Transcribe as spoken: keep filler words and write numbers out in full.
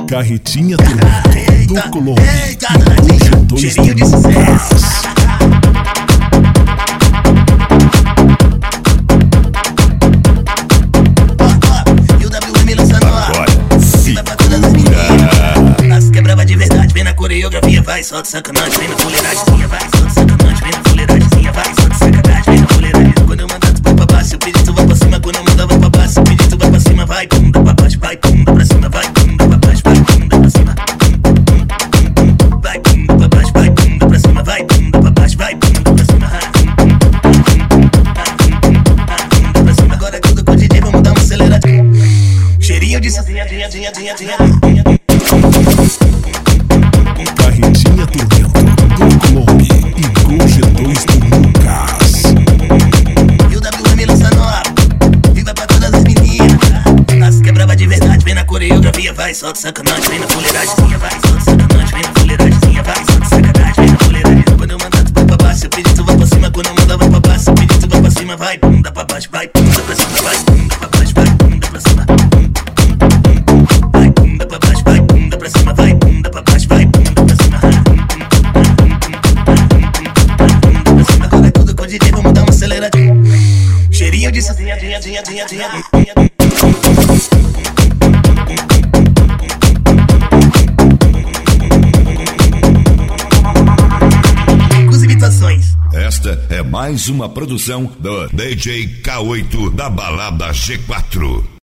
Carretinha do do Colombo e cheirinho de sucesso. E o W M lançando ó, vai pra todas as meninas. As quebrava de verdade, vem na coreografia, vai, solta sacanagem, vem na fuleiragemzinha, vai, solta sacanagem, vem na fuleiragemzinha, vai, solta sacanagem, vem na fuleiragem. Quando eu mandar tu vai pra baixo, eu pedi tu vai pra cima, quando eu mandar vai pra baixo, eu pedi tu vai pra cima, vai, bunda pra baixo, vai, bunda pra cima, vai, bunda pra baixo, vai, bunda pra cima. Vai, bunda pra baixo, vai, bunda pra cima, vai, bunda pra baixo, vai, bunda pra cima. Bunda pra cima, agora é tudo com o D J, vamos dar uma aceleradinha. Cheirinho de sazinha, dinha, dinha, dinha, dinha. Carretinha por dentro do Colombo e com G dois do Lucas. E o W M lançando ó, viva pra todas as meninas. As quebrava de verdade, vem na coreografia, vai, solta sacanagem, vem na fuleiragemzinha, vai, solta sacanagem, vem na fuleiragemzinha, vai, solta sacanagem, vem na fuleiragem. Quando eu mandar tu vai pra baixo, eu pedi tu vai pra cima, quando eu mandar vai pra baixo, eu pedi tu vai pra cima, vai, bunda pra baixo, vai, bunda pra cima, vai, bunda pra baixo, vai, bunda pra cima. Vai, bunda pra baixo, vai, bunda pra cima, vai, bunda pra baixo, vai, bunda pra cima. Agora é tudo com o D J, vamos dar uma aceleradinha. Cheirinho de sazinha, dinha, dinha, dinha, dinha. Com as imitações. Esta é mais uma produção do D J K oito da Balada G quatro.